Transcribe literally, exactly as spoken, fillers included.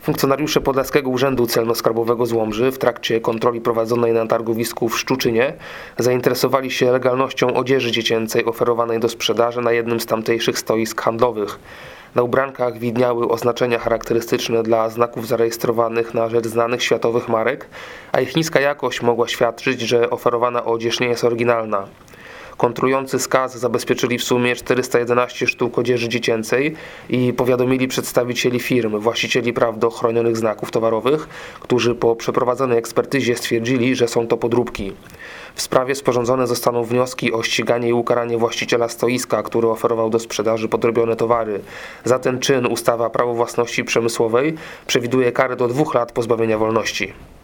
Funkcjonariusze Podlaskiego Urzędu Celno-Skarbowego z Łomży w trakcie kontroli prowadzonej na targowisku w Szczuczynie zainteresowali się legalnością odzieży dziecięcej oferowanej do sprzedaży na jednym z tamtejszych stoisk handlowych. Na ubrankach widniały oznaczenia charakterystyczne dla znaków zarejestrowanych na rzecz znanych światowych marek, a ich niska jakość mogła świadczyć, że oferowana odzież nie jest oryginalna. Kontrolujący skaz zabezpieczyli w sumie czterysta jedenaście sztuk odzieży dziecięcej i powiadomili przedstawicieli firm, właścicieli praw do chronionych znaków towarowych, którzy po przeprowadzonej ekspertyzie stwierdzili, że są to podróbki. W sprawie sporządzone zostaną wnioski o ściganie i ukaranie właściciela stoiska, który oferował do sprzedaży podrobione towary. Za ten czyn ustawa Prawo własności przemysłowej przewiduje karę do dwóch lat pozbawienia wolności.